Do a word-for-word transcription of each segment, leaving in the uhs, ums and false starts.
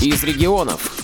из регионов.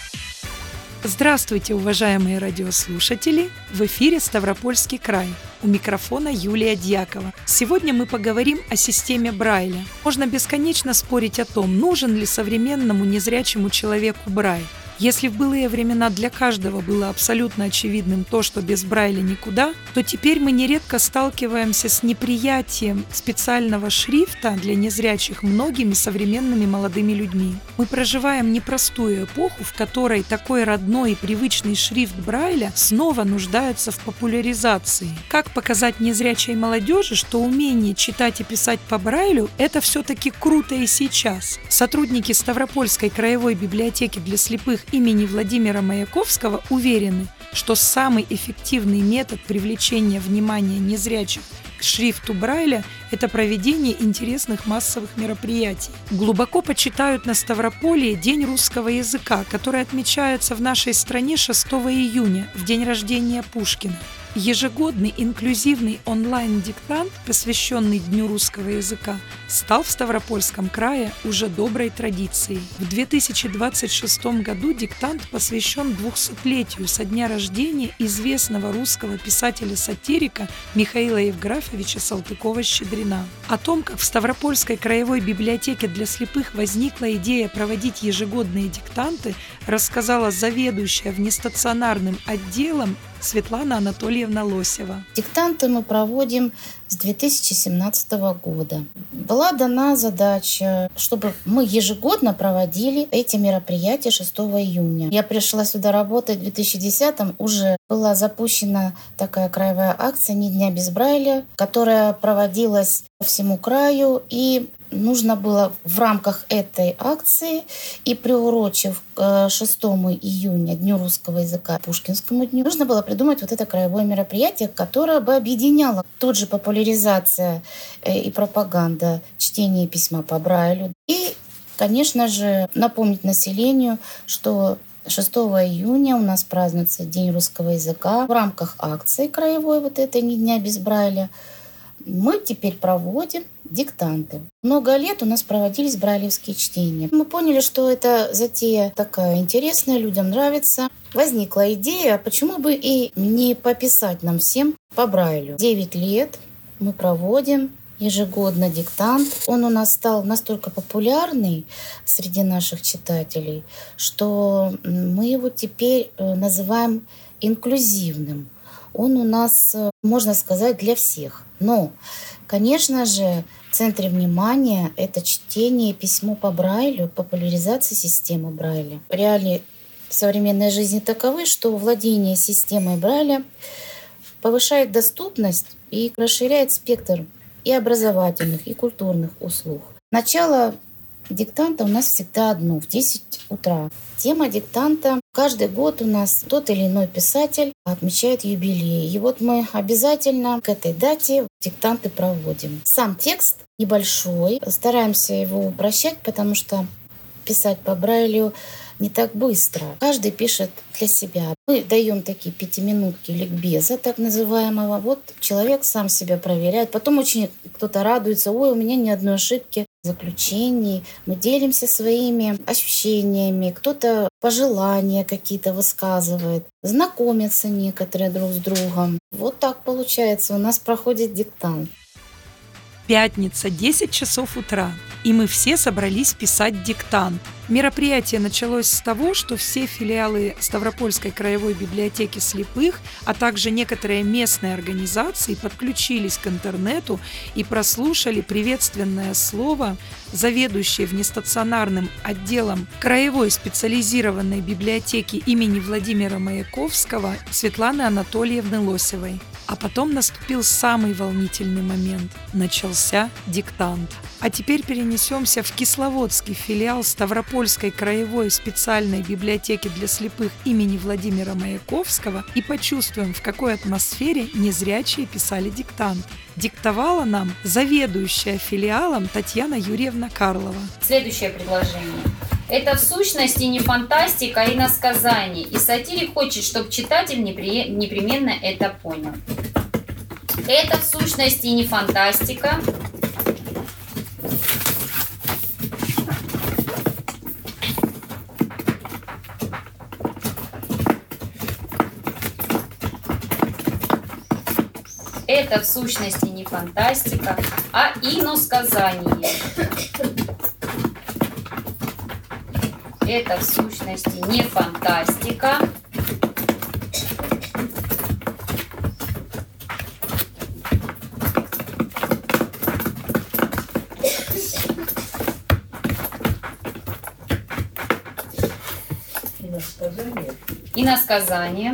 Здравствуйте, уважаемые радиослушатели! В эфире Ставропольский край. У микрофона Юлия Дьякова. Сегодня мы поговорим о системе Брайля. Можно бесконечно спорить о том, нужен ли современному незрячему человеку Брайль. Если в былые времена для каждого было абсолютно очевидным то, что без Брайля никуда, то теперь мы нередко сталкиваемся с неприятием специального шрифта для незрячих многими современными молодыми людьми. Мы проживаем непростую эпоху, в которой такой родной и привычный шрифт Брайля снова нуждается в популяризации. Как показать незрячей молодежи, что умение читать и писать по Брайлю – это все-таки круто и сейчас? Сотрудники Ставропольской краевой библиотеки для слепых имени Владимира Маяковского уверены, что самый эффективный метод привлечения внимания незрячих к шрифту Брайля – это проведение интересных массовых мероприятий. Глубоко почитают на Ставрополье День русского языка, который отмечается в нашей стране шестого июня, в день рождения Пушкина. Ежегодный инклюзивный онлайн-диктант, посвященный Дню русского языка, стал в Ставропольском крае уже доброй традицией. В две тысячи двадцать шестом году диктант посвящен двухсотлетию со дня рождения известного русского писателя-сатирика Михаила Евграфовича Салтыкова-Щедрина. О том, как в Ставропольской краевой библиотеке для слепых возникла идея проводить ежегодные диктанты, рассказала заведующая внестационарным отделом Светлана Анатольевна Лосева. Диктанты мы проводим с две тысячи семнадцатого года. Была дана задача, чтобы мы ежегодно проводили эти мероприятия шестого июня. Я пришла сюда работать в две тысячи десятом, уже была запущена такая краевая акция «Ни дня без Брайля», которая проводилась по всему краю, и нужно было в рамках этой акции и приурочив к шестому июня, Дню русского языка, Пушкинскому дню, нужно было придумать вот это краевое мероприятие, которое бы объединяло тут же популяризация и пропаганда чтения письма по Брайлю. И, конечно же, напомнить населению, что шестого июня у нас празднуется День русского языка. В рамках акции краевой вот этой «Ни дня без Брайля» мы теперь проводим диктанты. Много лет у нас проводились брайлевские чтения. Мы поняли, что эта затея такая интересная, людям нравится. Возникла идея, почему бы и не пописать нам всем по Брайлю. Девять лет мы проводим ежегодно диктант. Он у нас стал настолько популярный среди наших читателей, что мы его теперь называем инклюзивным. Он у нас, можно сказать, для всех. Но, конечно же, в центре внимания это чтение и письмо по Брайлю, популяризация системы Брайля. Реалии современной жизни таковы, что владение системой Брайля повышает доступность и расширяет спектр и образовательных, и культурных услуг. Начало диктанта у нас всегда одно, в десять утра. Тема диктанта. Каждый год у нас тот или иной писатель отмечает юбилей. И вот мы обязательно к этой дате диктанты проводим. Сам текст небольшой. Стараемся его упрощать, потому что писать по Брайлю не так быстро. Каждый пишет для себя. Мы даем такие пятиминутки ликбеза, так называемого. Вот человек сам себя проверяет. Потом очень кто-то радуется. Ой, у меня ни одной ошибки. Заключений. Мы делимся своими ощущениями. Кто-то пожелания какие-то высказывает. Знакомятся некоторые друг с другом. Вот так получается. У нас проходит диктант. Пятница, десять часов утра, и мы все собрались писать диктант. Мероприятие началось с того, что все филиалы Ставропольской краевой библиотеки слепых, а также некоторые местные организации подключились к интернету и прослушали приветственное слово заведующей внестационарным отделом краевой специализированной библиотеки имени Владимира Маяковского Светланы Анатольевны Лосевой. А потом наступил самый волнительный момент. Начался диктант. А теперь перенесемся в Кисловодский филиал Ставропольской краевой специальной библиотеки для слепых имени Владимира Маяковского и почувствуем, в какой атмосфере незрячие писали диктант. Диктовала нам заведующая филиалом Татьяна Юрьевна Карлова. Следующее предложение. Это в сущности не фантастика, а иносказание. И сатирик хочет, чтобы читатель непри... непременно это понял. Это в сущности не фантастика, Это в сущности не фантастика, а иносказание. Это в сущности не фантастика, иносказание.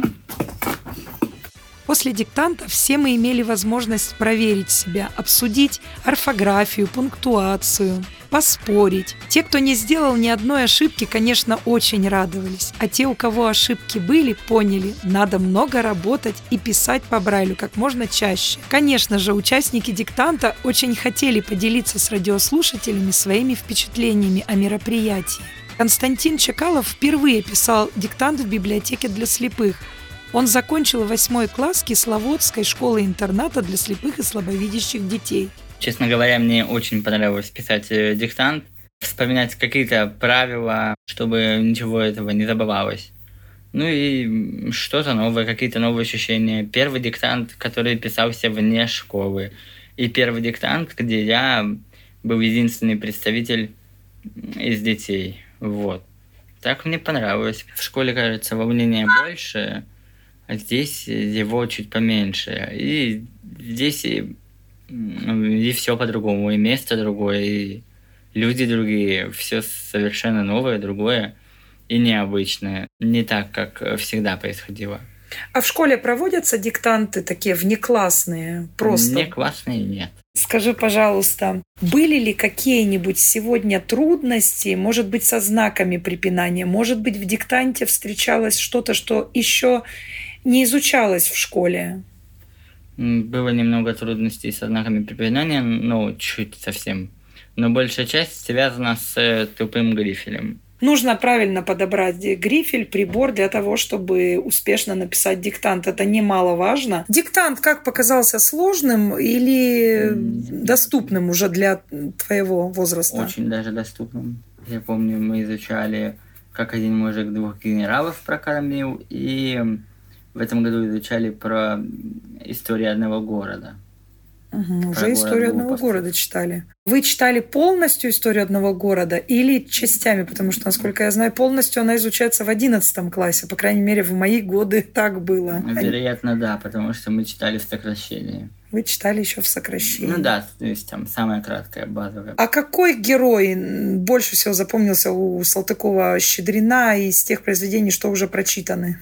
После диктанта все мы имели возможность проверить себя, обсудить орфографию, пунктуацию, поспорить. Те, кто не сделал ни одной ошибки, конечно, очень радовались. А те, у кого ошибки были, поняли, надо много работать и писать по Брайлю как можно чаще. Конечно же, участники диктанта очень хотели поделиться с радиослушателями своими впечатлениями о мероприятии. Константин Чекалов впервые писал диктант в библиотеке для слепых. Он закончил восьмой класс Кисловодской школы-интерната для слепых и слабовидящих детей. Честно говоря, мне очень понравилось писать диктант, вспоминать какие-то правила, чтобы ничего этого не забывалось. Ну и что-то новое, какие-то новые ощущения. Первый диктант, который писался вне школы. И первый диктант, где я был единственный представитель из детей. Вот. Так мне понравилось. В школе, кажется, волнения больше, а здесь его чуть поменьше. И здесь и, и все по-другому, и место другое, и люди другие. Все совершенно новое, другое и необычное. Не так, как всегда происходило. А в школе проводятся диктанты такие внеклассные? Просто? Внеклассные нет. Скажи, пожалуйста, были ли какие-нибудь сегодня трудности, может быть, со знаками препинания, может быть, в диктанте встречалось что-то, что еще не изучалось в школе? Было немного трудностей со знаками препинания, но чуть совсем. Но большая часть связана с тупым грифелем. Нужно правильно подобрать грифель, прибор для того, чтобы успешно написать диктант. Это немаловажно. Диктант как показался, сложным или доступным уже для твоего возраста? Очень даже доступным. Я помню, мы изучали, как один мужик двух генералов прокормил, и в этом году изучали про историю одного города. Угу, уже историю одного города читали. Вы читали полностью историю одного города или частями? Потому что, насколько я знаю, полностью она изучается в одиннадцатом классе. По крайней мере, в мои годы так было. Вероятно, да, потому что мы читали в сокращении. Вы читали еще в сокращении? Ну да, то есть там самая краткая, базовая. А какой герой больше всего запомнился у Салтыкова-Щедрина из тех произведений, что уже прочитаны?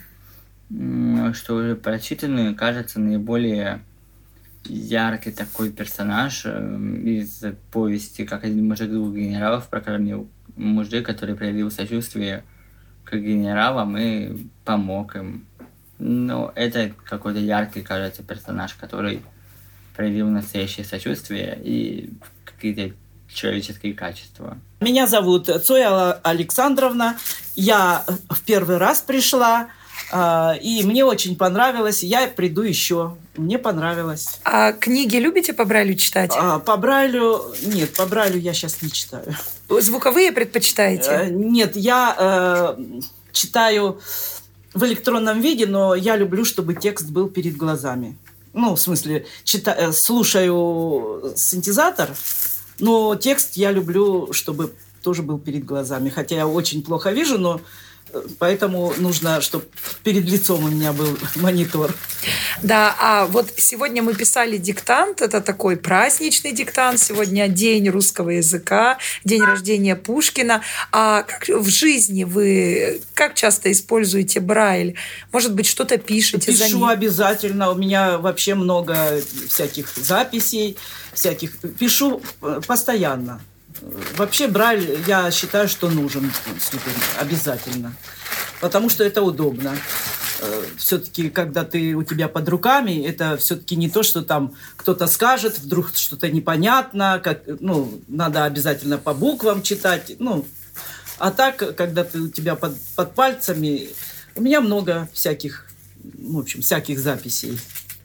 Что уже прочитаны, кажется, наиболее яркий такой персонаж из повести «Как один мужик двух генералов прокормил». Мужик, который проявил сочувствие к генералам и помог им. Но это какой-то яркий, кажется, персонаж, который проявил настоящее сочувствие и какие-то человеческие качества. Меня зовут Цоя Александровна. Я в первый раз пришла, и мне очень понравилось. Я приду еще. Мне понравилось. А книги любите по Брайлю читать? А, по Брайлю... Нет, по Брайлю я сейчас не читаю. Звуковые предпочитаете? Нет, я э, читаю в электронном виде, но я люблю, чтобы текст был перед глазами. Ну, в смысле, читаю, слушаю синтезатор, но текст я люблю, чтобы тоже был перед глазами. Хотя я очень плохо вижу, но поэтому нужно, чтобы перед лицом у меня был монитор. Да, а вот сегодня мы писали диктант, это такой праздничный диктант, сегодня день русского языка, день рождения Пушкина. А как в жизни вы, как часто используете Брайль? Может быть, что-то пишете за ним? Пишу обязательно, у меня вообще много всяких записей, всяких, пишу постоянно. Вообще Брайль, я считаю, что нужен супер, обязательно, потому что это удобно. Все-таки, когда ты у тебя под руками, это все-таки не то, что там кто-то скажет, вдруг что-то непонятно, как, ну, надо обязательно по буквам читать, ну, а так, когда ты у тебя под, под пальцами, у меня много всяких, в общем, всяких записей.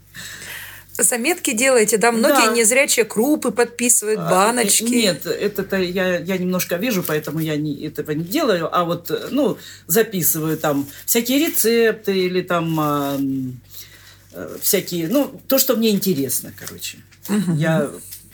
Заметки делаете, да? Многие да. незрячие крупы подписывают, баночки. Нет, это-то я, я немножко вижу, поэтому я не, этого не делаю. А вот, ну, записываю там всякие рецепты или там э, всякие, ну, то, что мне интересно, короче. Мгм. Я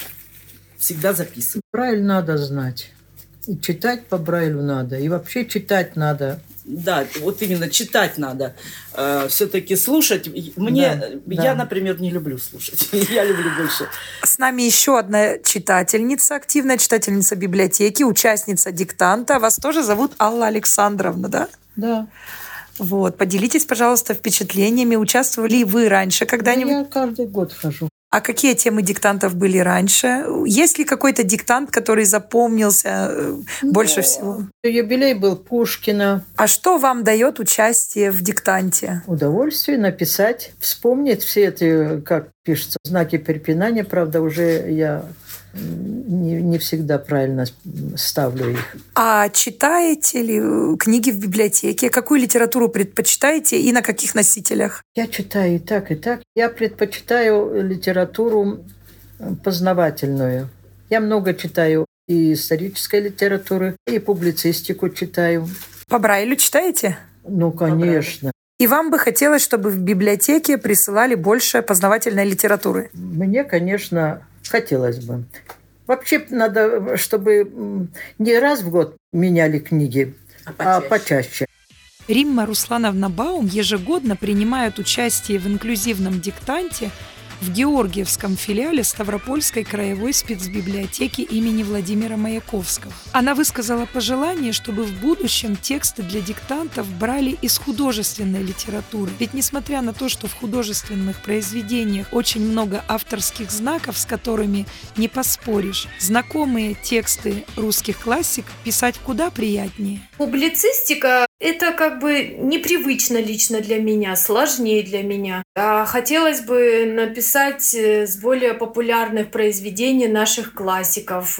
всегда записываю. Брайль надо знать. И читать по Брайлю надо, и вообще читать надо. Да, вот именно читать надо. Э, все-таки слушать. Мне, Да, я, да. например, не люблю слушать. Я люблю больше. С нами еще одна читательница, активная читательница библиотеки, участница диктанта. Вас тоже зовут Алла Александровна, да? Да. Вот. Поделитесь, пожалуйста, впечатлениями. Участвовали ли вы раньше когда-нибудь? Я каждый год хожу. А какие темы диктантов были раньше? Есть ли какой-то диктант, который запомнился э, больше Ну, всего? Юбилей был Пушкина. А что вам дает участие в диктанте? Удовольствие написать, вспомнить все эти, как пишется, знаки препинания. Правда, уже я не, не всегда правильно ставлю их. А читаете ли э, книги в библиотеке? Какую литературу предпочитаете и на каких носителях? Я читаю и так, и так. Я предпочитаю литературу познавательную. Я много читаю и исторической литературы, и публицистику читаю. По Брайлю читаете? Ну, конечно. И вам бы хотелось, чтобы в библиотеке присылали больше познавательной литературы? Мне, конечно, хотелось бы. Вообще надо, чтобы м, не раз в год меняли книги, а почаще. Римма Руслановна Баум ежегодно принимает участие в инклюзивном диктанте в Георгиевском филиале Ставропольской краевой спецбиблиотеки имени Владимира Маяковского. Она высказала пожелание, чтобы в будущем тексты для диктантов брали из художественной литературы. Ведь несмотря на то, что в художественных произведениях очень много авторских знаков, с которыми не поспоришь, знакомые тексты русских классик писать куда приятнее. Публицистика — это как бы непривычно лично для меня, сложнее для меня. А хотелось бы написать с более популярных произведений наших классиков.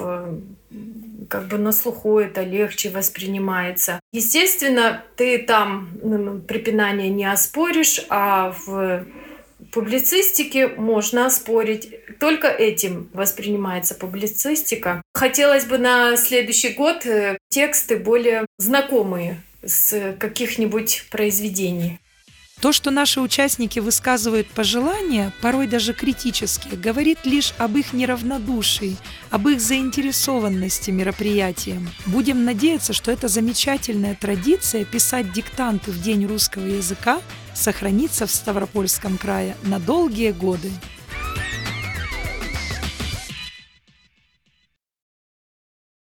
Как бы на слуху это легче воспринимается. Естественно, ты там препинание не оспоришь, а в публицистике можно оспорить. Только этим воспринимается публицистика. Хотелось бы на следующий год тексты более знакомые с каких-нибудь произведений. То, что наши участники высказывают пожелания, порой даже критические, говорит лишь об их неравнодушии, об их заинтересованности мероприятием. Будем надеяться, что эта замечательная традиция писать диктанты в День русского языка сохранится в Ставропольском крае на долгие годы.